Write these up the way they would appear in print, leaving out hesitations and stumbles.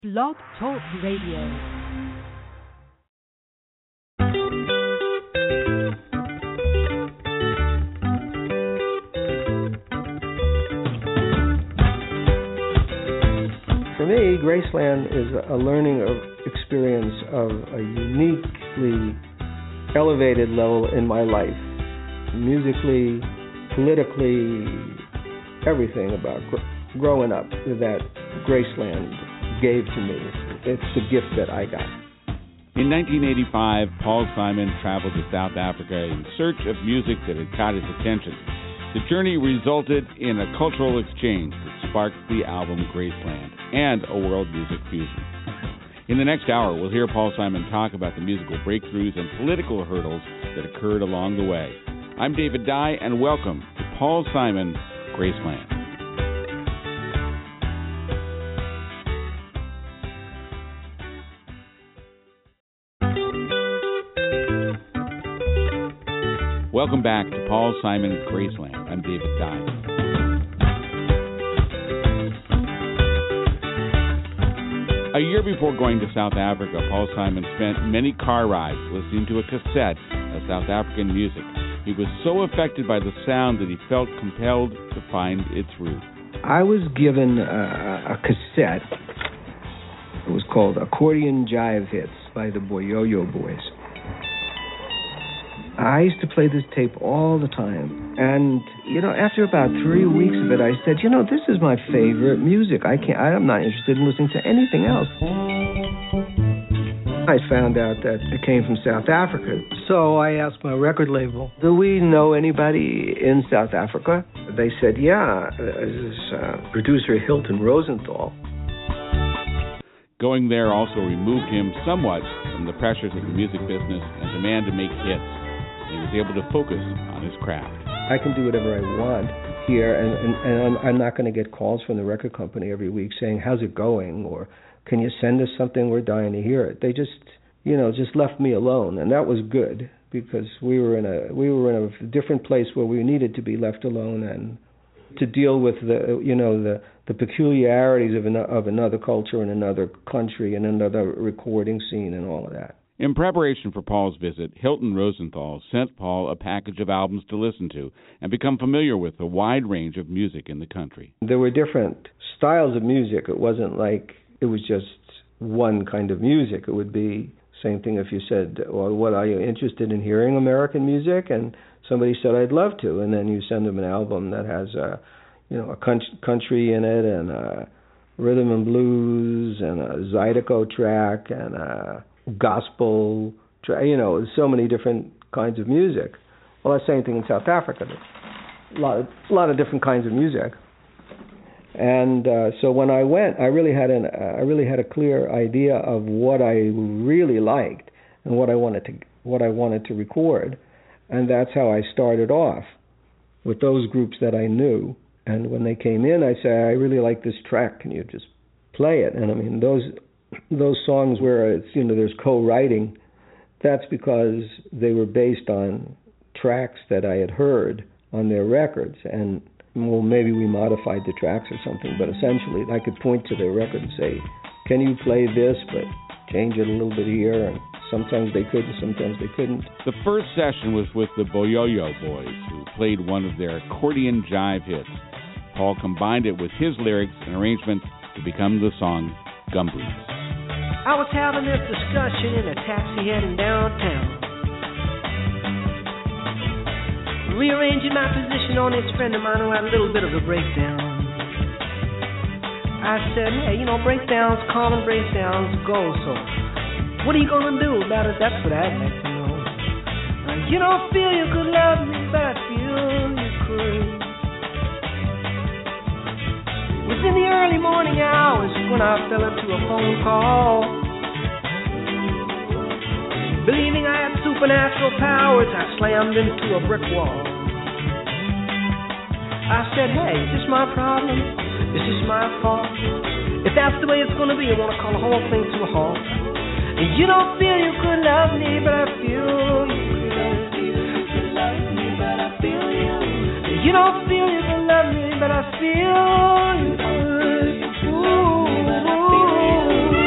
Blog Talk Radio. For me, Graceland is a learning experience of a uniquely elevated level in my life. Musically, politically, everything about growing up that Graceland gave to me. It's the gift that I got. In 1985, Paul Simon traveled to South Africa in search of music that had caught his attention. The journey resulted in a cultural exchange that sparked the album Graceland and a world music fusion. In the next hour, we'll hear Paul Simon talk about the musical breakthroughs and political hurdles that occurred along the way. I'm David Dye, and welcome to Paul Simon, Graceland. Welcome back to Paul Simon, Graceland. I'm David Dye. A year before going to South Africa, Paul Simon spent many car rides listening to a cassette of South African music. He was so affected by the sound that he felt compelled to find its roots. I was given a cassette. It was called Accordion Jive Hits by the Boyoyo Boys. I used to play this tape all the time. And, after about 3 weeks of it, I said, this is my favorite music. I'm not interested in listening to anything else. I found out that it came from South Africa. So I asked my record label, do we know anybody in South Africa? They said, yeah, this producer Hilton Rosenthal. Going there also removed him somewhat from the pressures of the music business and demand to make hits. He was able to focus on his craft. I can do whatever I want here, and I'm not going to get calls from the record company every week saying, how's it going? Or, can you send us something? We're dying to hear it. They just left me alone, and that was good because we were in a different place where we needed to be left alone and to deal with the peculiarities of another culture and another country and another recording scene and all of that. In preparation for Paul's visit, Hilton Rosenthal sent Paul a package of albums to listen to and become familiar with the wide range of music in the country. There were different styles of music. It wasn't like it was just one kind of music. It would be same thing if you said, well, what are you interested in hearing American music? And somebody said, I'd love to. And then you send them an album that has a country in it and a rhythm and blues and a Zydeco track and a gospel, so many different kinds of music. Well, that's the same thing in South Africa. A lot of different kinds of music. And so when I went, I really had a clear idea of what I really liked and what I wanted to record, and that's how I started off with those groups that I knew. And when they came in, I said, I really like this track. Can you just play it? And I mean, those songs where there's co-writing, that's because they were based on tracks that I had heard on their records, and maybe we modified the tracks or something, but essentially I could point to their record and say, can you play this, but change it a little bit here, and sometimes they could and sometimes they couldn't. The first session was with the Boyoyo Boys, who played one of their accordion jive hits. Paul combined it with his lyrics and arrangements to become the song Gumboots. I was having this discussion in a taxi heading downtown, rearranging my position on this friend of mine who had a little bit of a breakdown. I said, hey, breakdowns, common breakdowns go, so what are you going to do about it? That's what I'd like to know. You don't feel you could love me, but I feel you could. It was in the early morning hours when I fell into a phone call. Believing I had supernatural powers, I slammed into a brick wall. I said, hey, is this my problem? Is this my fault? If that's the way it's going to be, I want to call the whole thing to a halt. And you don't feel you could love me, but I feel you could. You love me, but I feel you. You don't feel you could love me, but I feel you could. Ooh, ooh.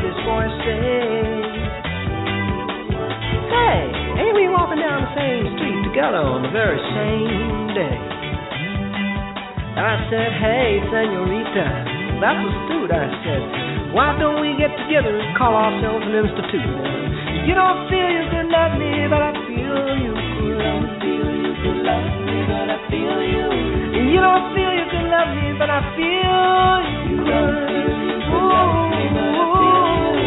this voice say, hey, ain't we walking down the same street together on the very same day? And I said, hey, senorita, that's astute. I said, why don't we get together and call ourselves an institute? You don't feel you could love me, but I feel you could. Don't feel you could love me, but I feel you. You don't feel you could love me, but I feel you could. You don't feel you could love me, but I feel you.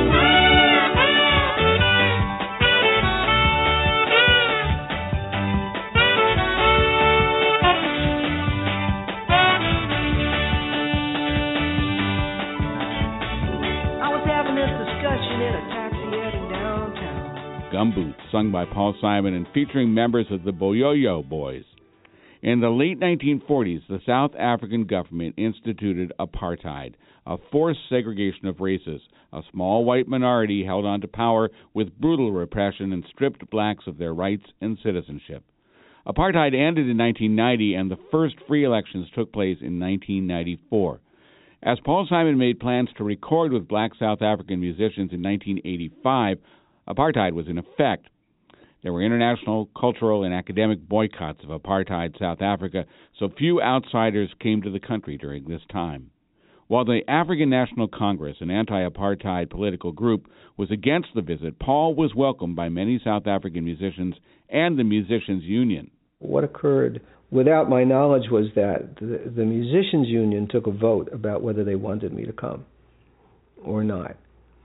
I was having this discussion in a taxi heading downtown. Gumboots, sung by Paul Simon and featuring members of the Boyoyo Boys. In the late 1940s, the South African government instituted apartheid, a forced segregation of races. A small white minority held on to power with brutal repression and stripped blacks of their rights and citizenship. Apartheid ended in 1990, and the first free elections took place in 1994. As Paul Simon made plans to record with black South African musicians in 1985, apartheid was in effect. There were international, cultural, and academic boycotts of apartheid South Africa, so few outsiders came to the country during this time. While the African National Congress, an anti-apartheid political group, was against the visit, Paul was welcomed by many South African musicians and the Musicians' Union. What occurred without my knowledge was that the Musicians' Union took a vote about whether they wanted me to come or not.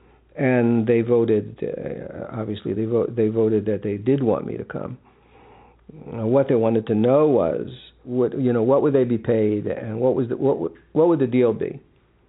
And they voted, obviously, they voted that they did want me to come. What they wanted to know was, what would they be paid, and what would the deal be?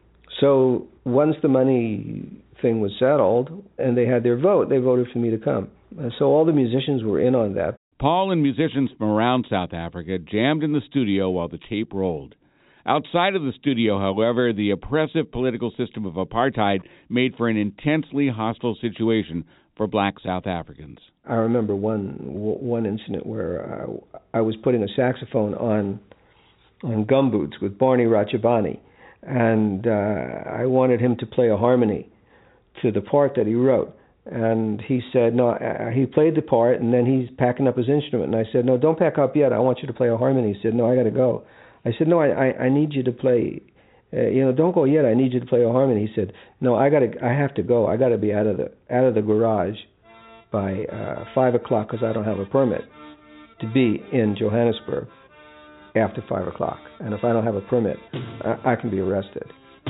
So once the money thing was settled and they had their vote, they voted for me to come. And so all the musicians were in on that. Paul and musicians from around South Africa jammed in the studio while the tape rolled. Outside of the studio, however, the oppressive political system of apartheid made for an intensely hostile situation for black South Africans. I remember one incident where I was putting a saxophone on Gumboots with Barney Ratchabani, and I wanted him to play a harmony to the part that he wrote. And he said, no, he played the part, and then he's packing up his instrument. And I said, no, don't pack up yet. I want you to play a harmony. He said, no, I got to go. I said, no, I need you to play, don't go yet. I need you to play a harmony. He said, no, I have to go. I got to be out of the garage by 5 o'clock because I don't have a permit to be in Johannesburg after 5 o'clock. And if I don't have a permit, I can be arrested.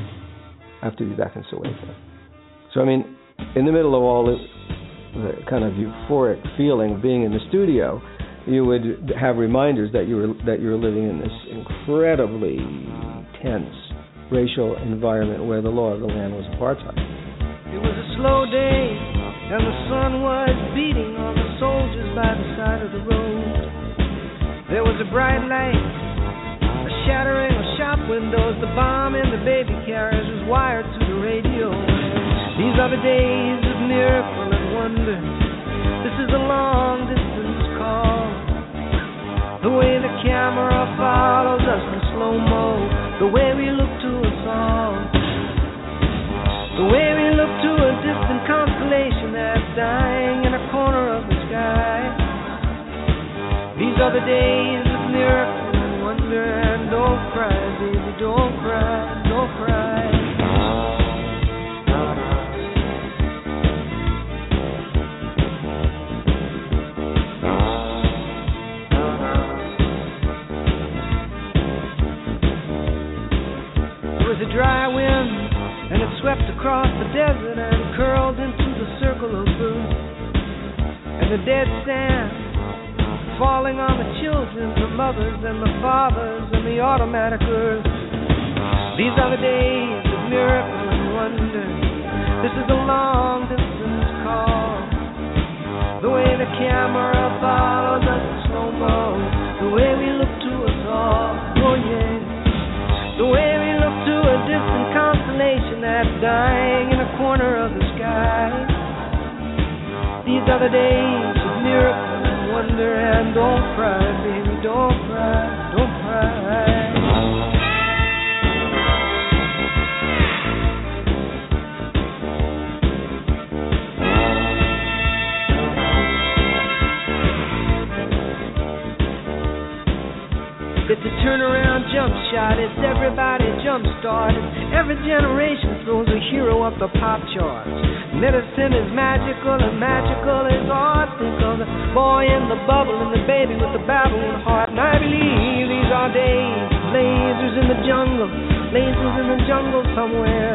I have to be back in Soweto. So, I mean, in the middle of all this the kind of euphoric feeling of being in the studio, you would have reminders that you were living in this incredibly tense racial environment where the law of the land was apartheid. It was a slow day, and the sun was beating on the soldiers by the side of the road. There was a bright light, a shattering of shop windows. The bomb in the baby carriage was wired to the radio. These are the days of miracle and wonder. This is a long distance call. The way the camera follows us in slow-mo, the way we look to a song, the way we look to a distant constellation that's dying in a corner of the sky. These are the days of miracle and wonder, and don't cry, baby, don't cry, don't cry. A dry wind, and it swept across the desert and curled into the circle of blue. And the dead sand falling on the children, the mothers and the fathers and the automatic earth. These are the days of miracle and wonder. This is a long distance call. The way the camera follows us in slow-mo, the way we look to us all, oh yeah. The way we look to a distant constellation that's dying in a corner of the sky. These are the days of miracle and wonder, and don't cry, baby, don't cry, don't cry. turnaround jump shot. It's everybody jump started. Every generation throws a hero up the pop charts. Medicine is magical and magical is art. Think of the boy in the bubble and the baby with the babbling heart. And I believe these are days, lasers in the jungle, lasers in the jungle somewhere.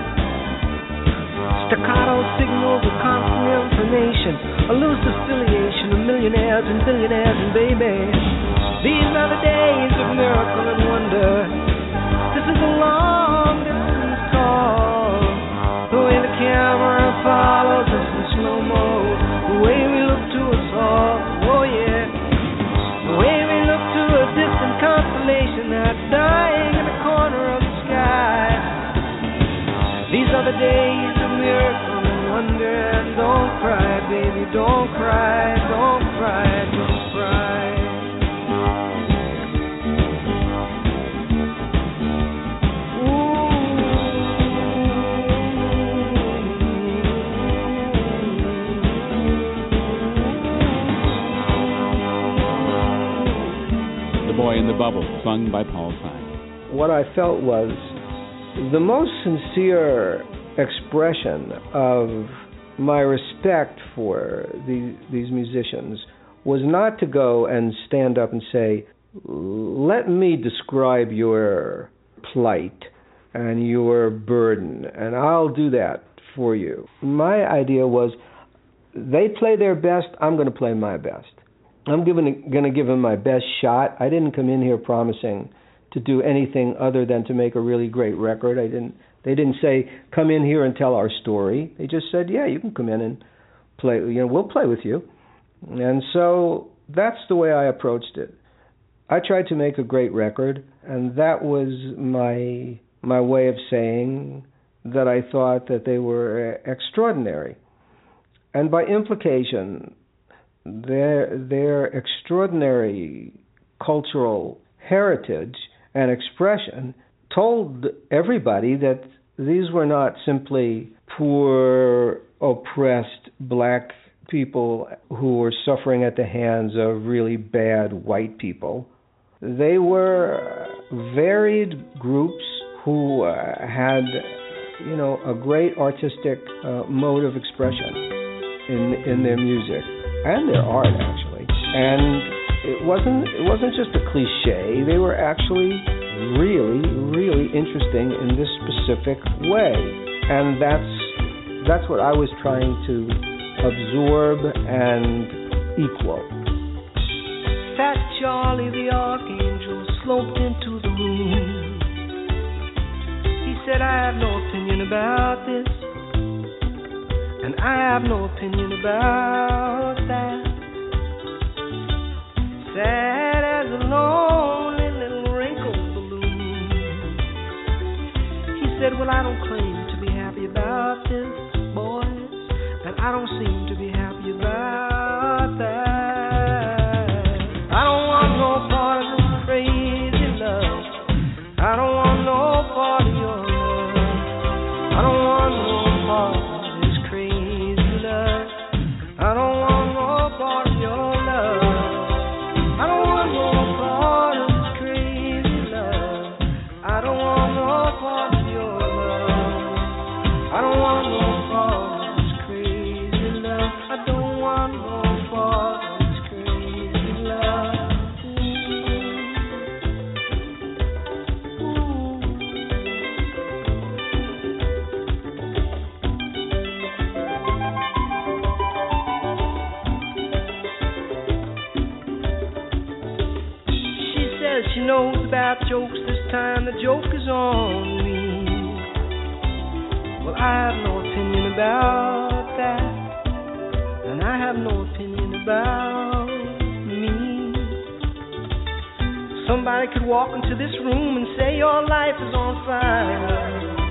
Staccato signals of constant information, a loose affiliation of millionaires and billionaires and babies. These are the days of miracle and wonder. This is a long distance call. The way the camera follows us in slow-mo, the way we look to us all, oh yeah. The way we look to a distant constellation that's dying in the corner of the sky. These are the days of miracle and wonder. And don't cry, baby, don't cry, don't cry, don't cry. The Boy in the Bubble, sung by Paul Simon. What I felt was the most sincere expression of my respect for these musicians was not to go and stand up and say, let me describe your plight and your burden, and I'll do that for you. My idea was, they play their best, I'm going to play my best. I'm going to give them my best shot. I didn't come in here promising to do anything other than to make a really great record. They didn't say, come in here and tell our story. They just said, yeah, you can come in and play, we'll play with you. And so that's the way I approached it. I tried to make a great record, and that was my way of saying that I thought that they were extraordinary. And by implication, their extraordinary cultural heritage and expression told everybody that these were not simply poor, oppressed black people who were suffering at the hands of really bad white people. They were varied groups who had, a great artistic mode of expression in their music and their art, actually. And it wasn't just a cliche. They were actually really, really interesting in this specific way. And that's what I was trying to absorb and equal. Fat Charlie the Archangel sloped into the room. He said, I have no opinion about this, and I have no opinion about that. Sad as a lonely little wrinkled balloon. He said, well, I don't claim to be happy about this, boys, and I don't seem to be happy about that. I don't want no part of this crazy love. I don't want no part of your love. I don't want no part of this crazy love. I don't want no part of your love. I don't want no part of this crazy love. I don't want no part of your love. I don't want no part of this crazy love. I don't want no part of this crazy love. She says she knows about jokes. This time the joke is on me. Well, I have no opinion about that, and I have no opinion about me. Somebody could walk into this room and say your life is on fire.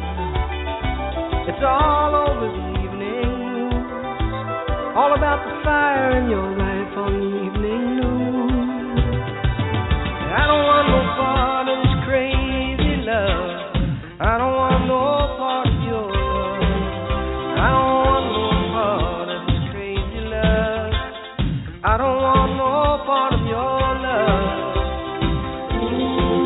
It's all over the evening news, all about the fire in your life on the evening news. I don't want no part of this crazy love. I don't want no part of your love. I don't want no part of this crazy love. I don't want no part of your love.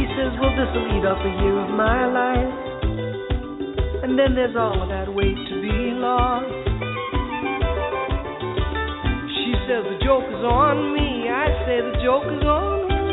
He says, well, this'll eat up a year of my life, and then there's all of that weight to be lost. She says, the joke is on me. I say, the joke is on me.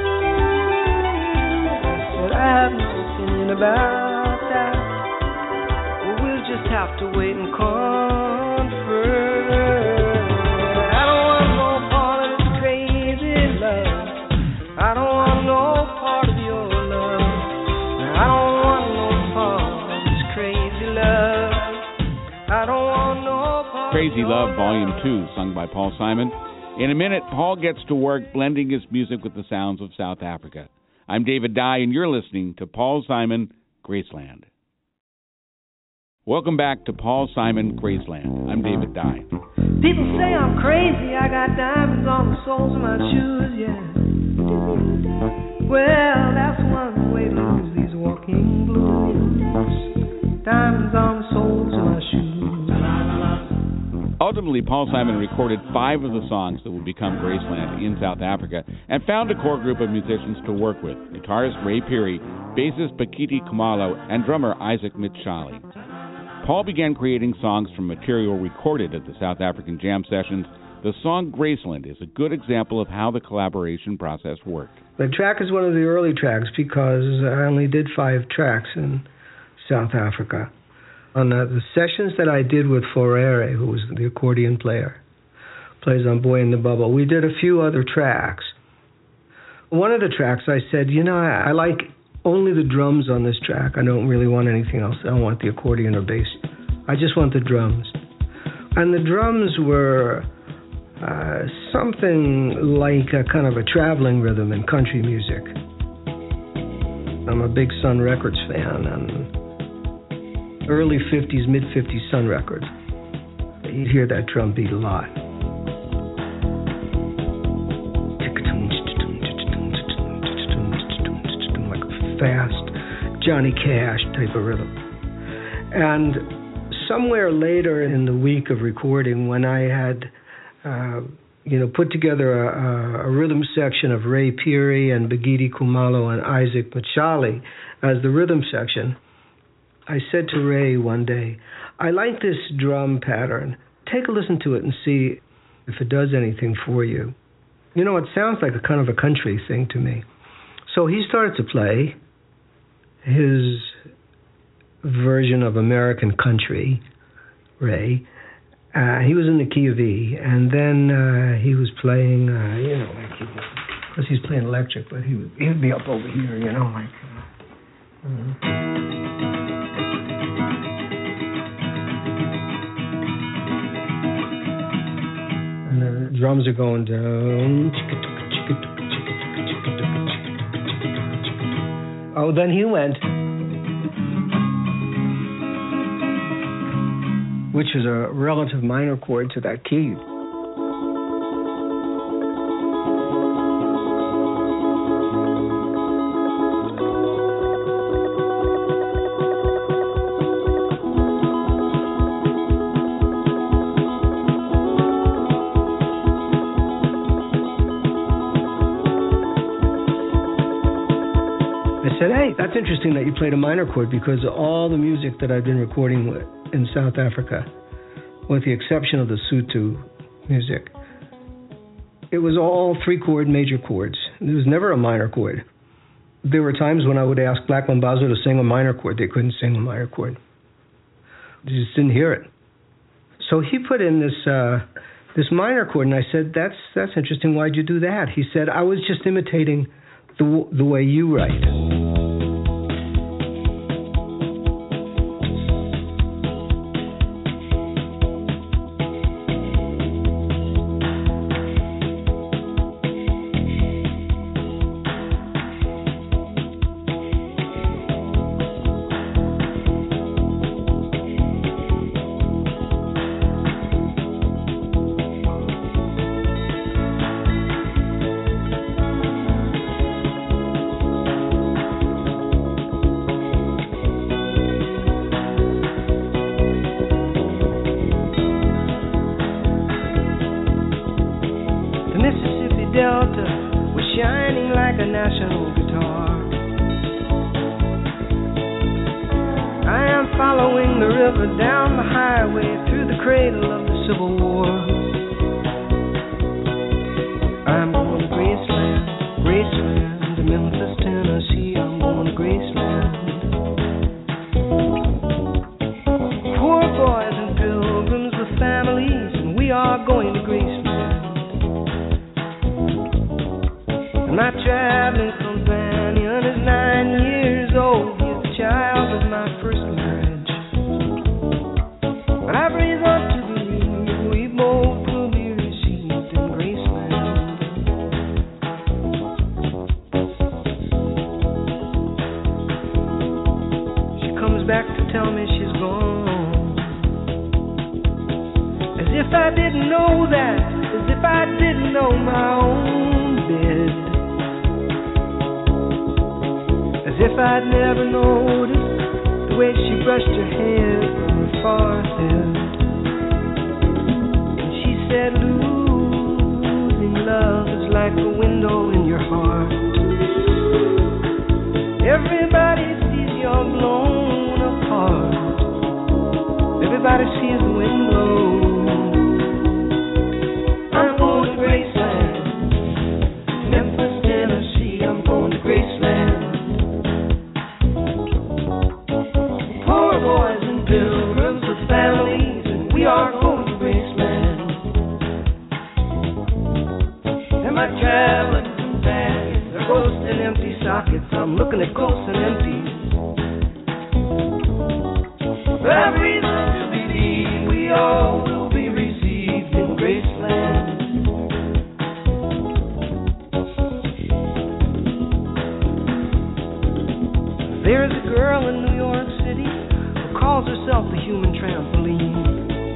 I said, I have no opinion about that. Well, we'll just have to wait and confer. I don't want no part of this crazy love. I don't want no part of your love. I don't want no part of this crazy love. I don't want no part. Crazy Love, Volume 2, sung by Paul Simon. In a minute, Paul gets to work blending his music with the sounds of South Africa. I'm David Dye, and you're listening to Paul Simon, Graceland. Welcome back to Paul Simon, Graceland. I'm David Dye. People say I'm crazy. I got diamonds on the soles of my shoes, yeah. Well, that's one way to lose these walking blues. Diamonds on the soles of my shoes. Ultimately, Paul Simon recorded 5 of the songs that would become Graceland in South Africa and found a core group of musicians to work with: guitarist Ray Phiri, bassist Bhekiti Khumalo, and drummer Isaac Mtshali. Paul began creating songs from material recorded at the South African jam sessions. The song Graceland is a good example of how the collaboration process worked. The track is one of the early tracks because I only did 5 tracks in South Africa. On the sessions that I did with Forere, who was the accordion player, plays on Boy in the Bubble, we did a few other tracks. One of the tracks I said, I like only the drums on this track. I don't really want anything else. I don't want the accordion or bass. I just want the drums. And the drums were something like a kind of a traveling rhythm in country music. I'm a big Sun Records fan, and early 50s, mid-50s Sun Records. You'd hear that drum beat a lot. Like a fast Johnny Cash type of rhythm. And somewhere later in the week of recording, when I had put together a rhythm section of Ray Phiri and Bhekiti Khumalo and Isaac Mtshali as the rhythm section, I said to Ray one day, I like this drum pattern. Take a listen to it and see if it does anything for you. It sounds like a kind of a country thing to me. So he started to play his version of American country, Ray. He was in the key of E, and then he was playing, because he's playing electric, but he'd be up over here, like... And the drums are going down. Oh, then he went, which is a relative minor chord to that key. That's interesting that you played a minor chord, because all the music that I've been recording with in South Africa, with the exception of the Sotho music, it was all 3-chord major chords. There was never a minor chord. There were times when I would ask Black Mambazo to sing a minor chord. They couldn't sing a minor chord. They just didn't hear it. So he put in this minor chord, and I said, that's interesting. Why'd you do that? He said, I was just imitating the way you write. river, down the highway, through the cradle of the Civil War. I'm going to Graceland, Graceland, to Memphis, Tennessee. I'm going to Graceland. Poor boys and pilgrims with families, and we are going to Graceland. And my traveling companion is 9 years old. He's the child of my first marriage. But I've reason to believe we both will be received in Graceland. She comes back to tell me she's gone, as if I didn't know that, as if I didn't know my own bed, as if I'd never noticed the way she brushed her hair from her forehead. And she said, losing love is like a window in your heart. Everybody sees you're blown apart. Everybody sees the wind blow. I'm going to Graceland, Memphis, Tennessee. I'm going to Graceland. Poor boys and pilgrims with families, and we are going to Graceland. And my traveling companions are ghosts and empty sockets. I'm looking at ghosts and empties. But I've reason to believe we all will be received in Graceland. There's a girl in New York City who calls herself the human trampoline.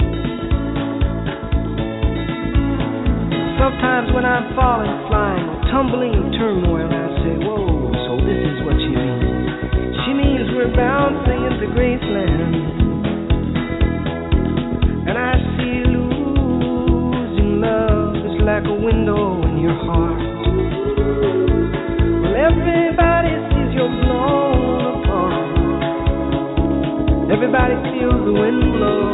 Sometimes when I'm falling, flying, or tumbling in turmoil, I say, whoa, so this is what she means. She means we're bouncing into Graceland. And I see losing love is like a window in your heart. Well, everybody sees you're blown apart. Everybody feels the wind blow.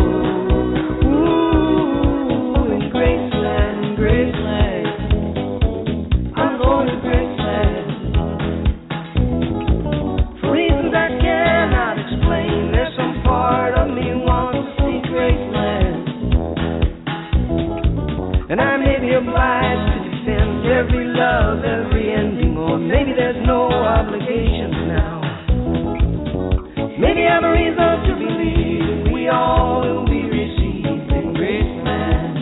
Ooh, in Graceland, in Graceland. I'm going to Graceland. For reasons I cannot explain, there's some part of me wants to see Graceland. And I may be obliged to defend every love, every ending, or maybe there's no obligations now. Maybe I'm a reason to believe we all will be received in Graceland.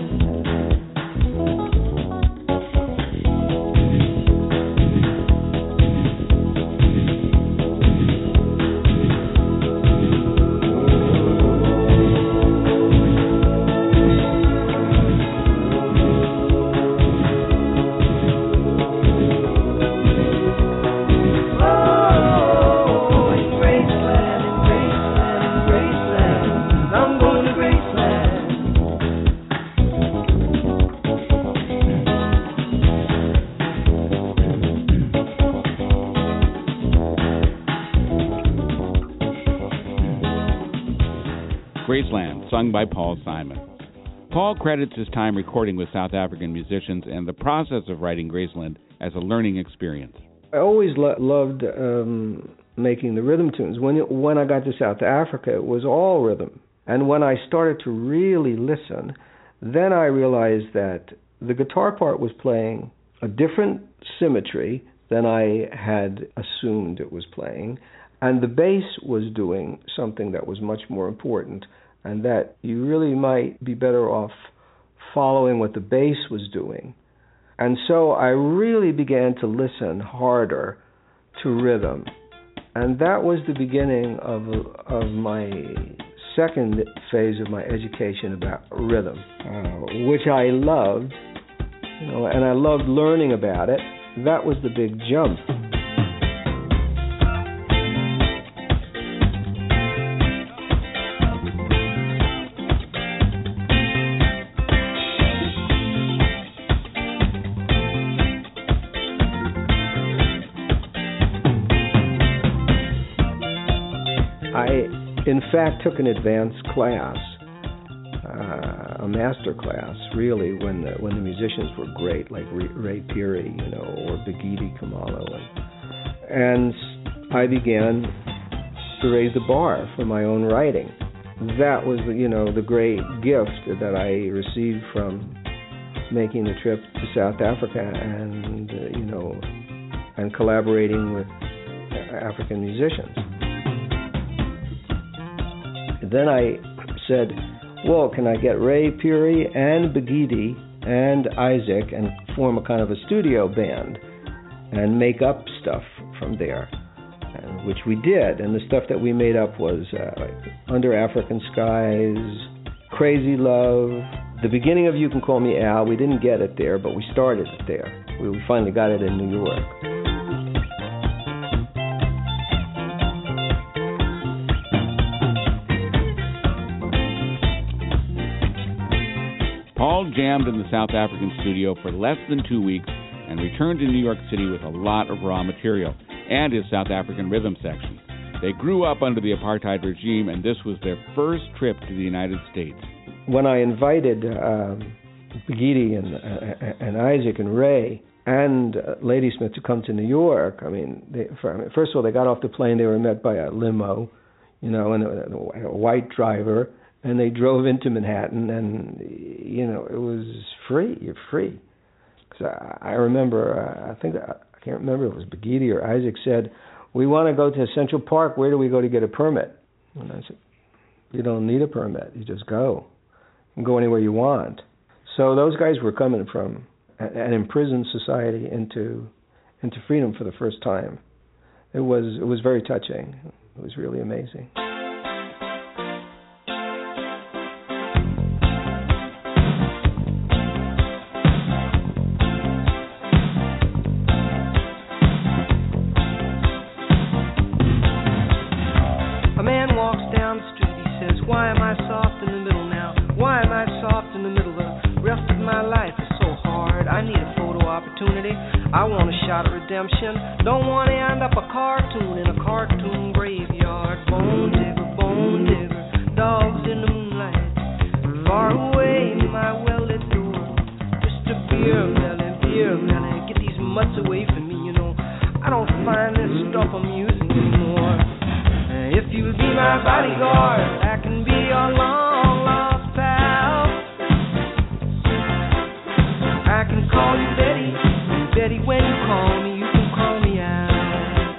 Graceland, sung by Paul Simon. Paul credits his time recording with South African musicians and the process of writing Graceland as a learning experience. I always loved making the rhythm tunes. When I got to South Africa, it was all rhythm. And when I started to really listen, then I realized that the guitar part was playing a different symmetry than I had assumed it was playing. And the bass was doing something that was much more important, and that you really might be better off following what the bass was doing. And so I really began to listen harder to rhythm. And that was the beginning of my second phase of my education about rhythm, which I loved, and I loved learning about it. That was the big jump. in fact, took an advanced class, a master class, really, when the musicians were great, like Ray Peary, or Begidi Kamalo, and I began to raise the bar for my own writing. That was, the great gift that I received from making the trip to South Africa and, and collaborating with African musicians. Then I said, well, can I get Ray Peary and Begidi and Isaac and form a kind of a studio band and make up stuff from there? Which we did, and the stuff that we made up was like Under African Skies, Crazy Love, the beginning of You Can Call Me Al. We didn't get it there, but we started it there. We finally got it in New York. Paul jammed in the South African studio for less than 2 weeks and returned to New York City with a lot of raw material and his South African rhythm section. They grew up under the apartheid regime, and this was their first trip to the United States. When I invited Begidi and Isaac and Ray and Ladysmith to come to New York, first of all, they got off the plane, they were met by a limo, and a white driver, and they drove into Manhattan, and, it was free. You're free. Because I remember, I can't remember if it was Begidi or Isaac said, we want to go to Central Park. Where do we go to get a permit? And I said, you don't need a permit. You just go. You can go anywhere you want. So those guys were coming from an imprisoned society into freedom for the first time. It was very touching. It was really amazing. I want a shot at redemption. Don't want to end up a cartoon in a cartoon graveyard. Bone digger, dogs in the moonlight. Far away, my well-lit door. Just a beer melon. Get these mutts away from me, I don't find this stuff amusing anymore. If you'll be my bodyguard, I can be your long-lost pal. I can call you Betty. Betty, when you call me, you can call me out.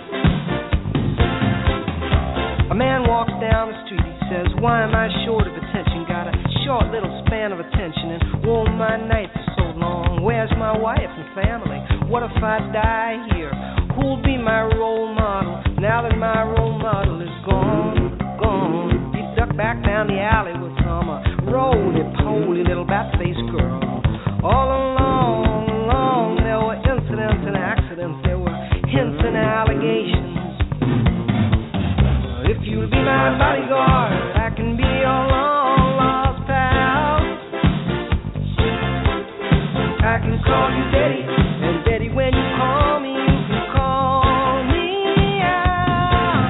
A man walks down the street, he says, why am I short of attention? Got a short little span of attention, and all my nights are so long. Where's my wife and family? What if I die here? Who'll be my role model now that my role model is gone? He ducked back down the alley with some roly-poly little bat-faced girl. All along, there were incidents and accidents, there were hints and allegations. If you'll be my bodyguard, I can be your long-lost pal. I can call you Betty, and Betty, when you call me, you can call me out.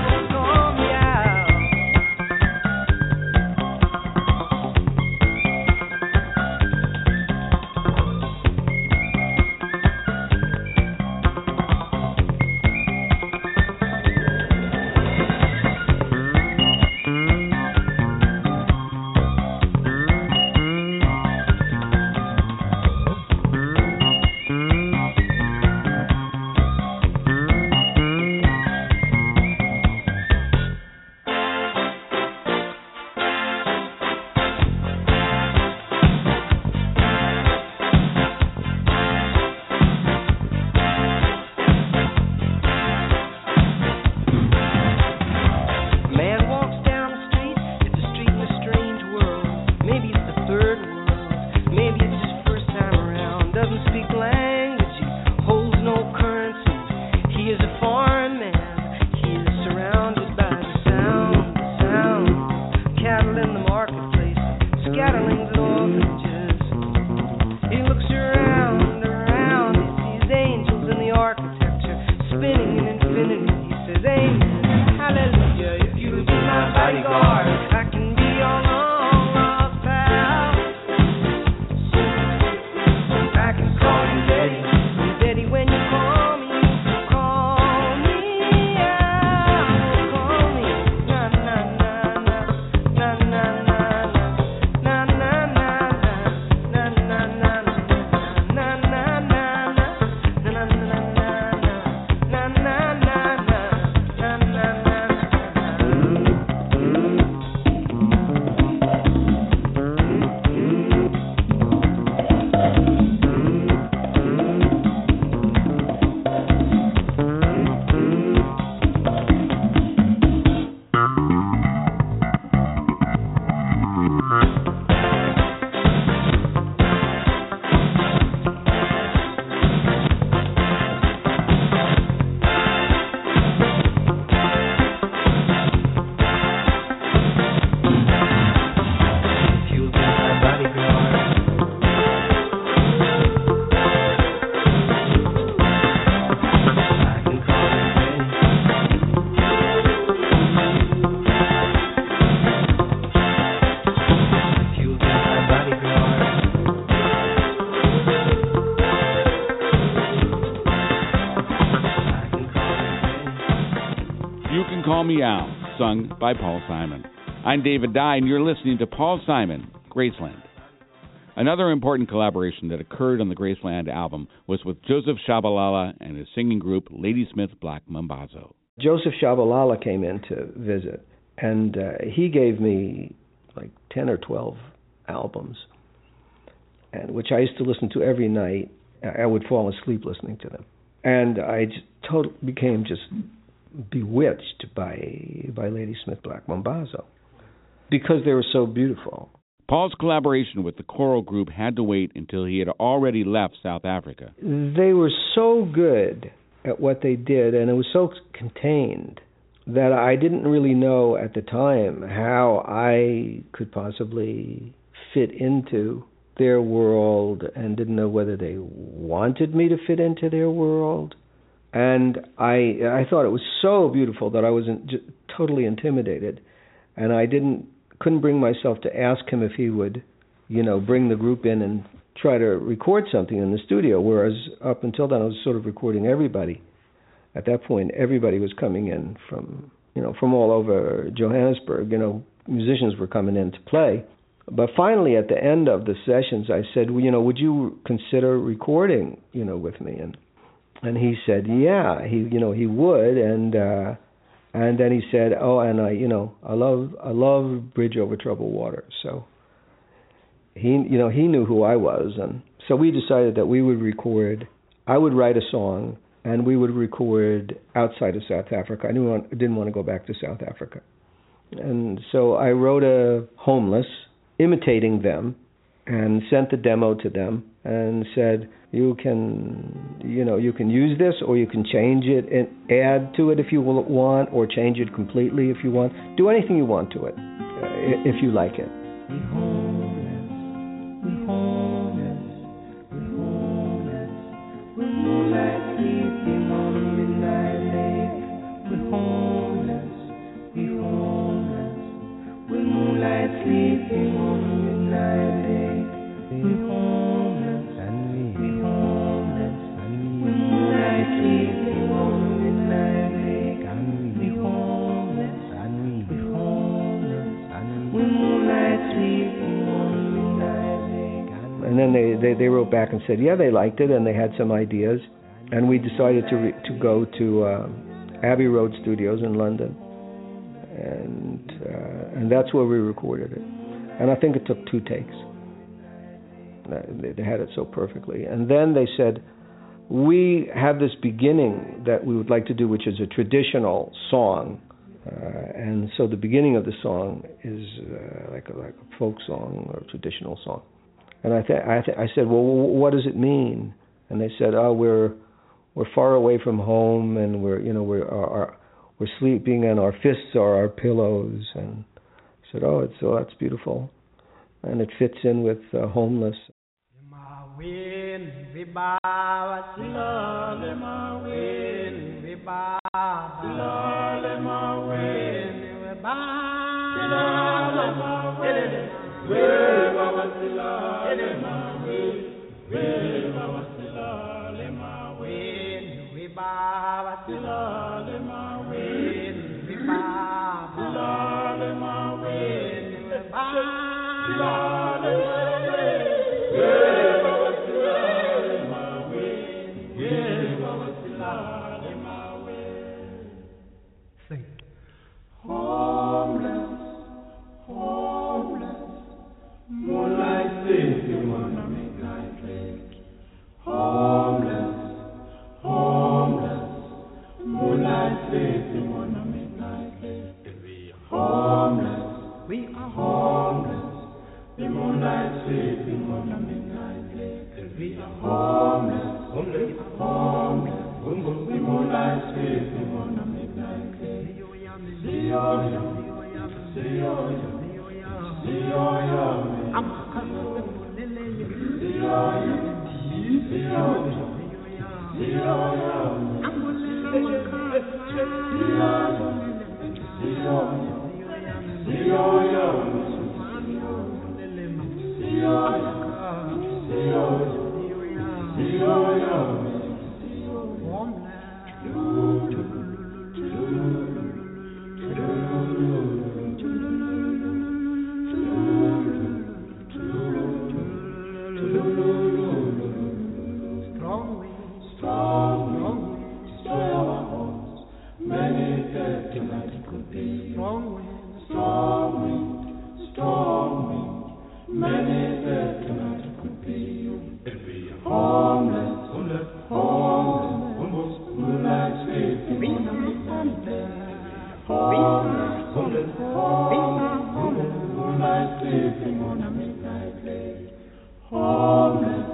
Call Me Al, sung by Paul Simon. I'm David Dye, and you're listening to Paul Simon, Graceland. Another important collaboration that occurred on the Graceland album was with Joseph Shabalala and his singing group Ladysmith Black Mambazo. Joseph Shabalala came in to visit, and he gave me like 10 or 12 albums, and which I used to listen to every night. I would fall asleep listening to them. And I became just bewitched by Ladysmith Black Mambazo because they were so beautiful. Paul's collaboration with the choral group had to wait until he had already left South Africa. They were so good at what they did, and it was so contained that I didn't really know at the time how I could possibly fit into their world, and didn't know whether they wanted me to fit into their world. And I thought it was so beautiful that I was totally intimidated, and I couldn't bring myself to ask him if he would, bring the group in and try to record something in the studio, whereas up until then I was sort of recording everybody. At that point, everybody was coming in from all over Johannesburg. Musicians were coming in to play. But finally, at the end of the sessions, I said, would you consider recording, with me? And he said, yeah, he would. And then he said, oh, and I love Bridge Over Troubled Water. So he knew who I was, and so we decided that we would record. I would write a song, and we would record outside of South Africa. I didn't want to go back to South Africa, and so I wrote a Homeless, imitating them, and sent the demo to them and said, you can use this, or you can change it and add to it if you want, or change it completely if you want. Do anything you want to it, if you like it. We're homeless, we're homeless, we're homeless, we're moonlight sleeping on a midnight lake. We're homeless, we're homeless, we're moonlight sleeping on a midnight lake. We're homeless, and we're homeless, and we're moonlight sleeping on a midnight lake. We're homeless, and we're homeless, and we're moonlight sleeping on a midnight lake. And then they wrote back and said, yeah, they liked it, and they had some ideas, and we decided to go to Abbey Road Studios in London, and that's where we recorded it. And I think it took 2 takes. They had it so perfectly. And then they said, we have this beginning that we would like to do, which is a traditional song. And so the beginning of the song is like a folk song or a traditional song. And I said, well, what does it mean? And they said, oh, we're far away from home, and we're sleeping, and our fists are our pillows. And I said, oh, that's beautiful, and it fits in with Homeless. Strong wind, many said tonight it could be you. Homeless, moonlight sleeping on a midnight bed. Homeless, moonlight sleeping on a midnight bed. Homeless,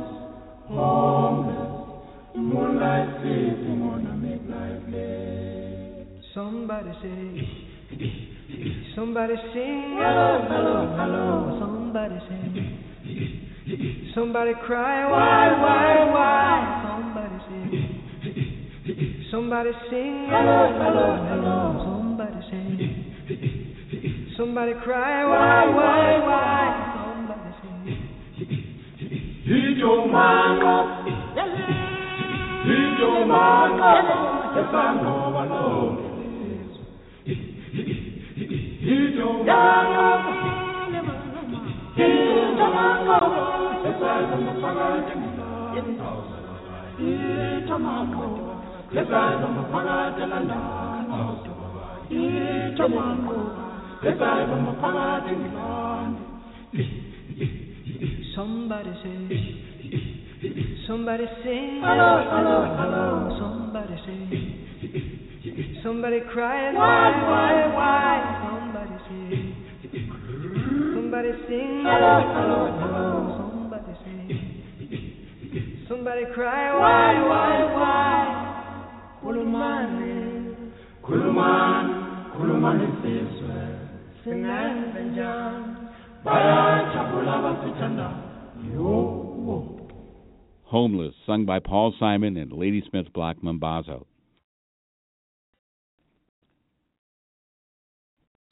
moonlight sleeping on a midnight bed. somebody say, somebody sing, hello, hello, hello. Somebody sing, somebody cry, why? Somebody sing, somebody sing, hello, hello, hello. Somebody sing, somebody cry, why? Somebody sing, He's your man up, he's your man up. Yes, I know. He's your man up. somebody say, somebody sing, hello, hello, hello. Somebody say, somebody crying, why? Somebody say, somebody sing, hello, hello, hello. Somebody say, somebody cry, why? Kuluman is this way. Sing and John. Baya chakula basichanda. Yo. Homeless, sung by Paul Simon and Ladysmith Black Mambazo.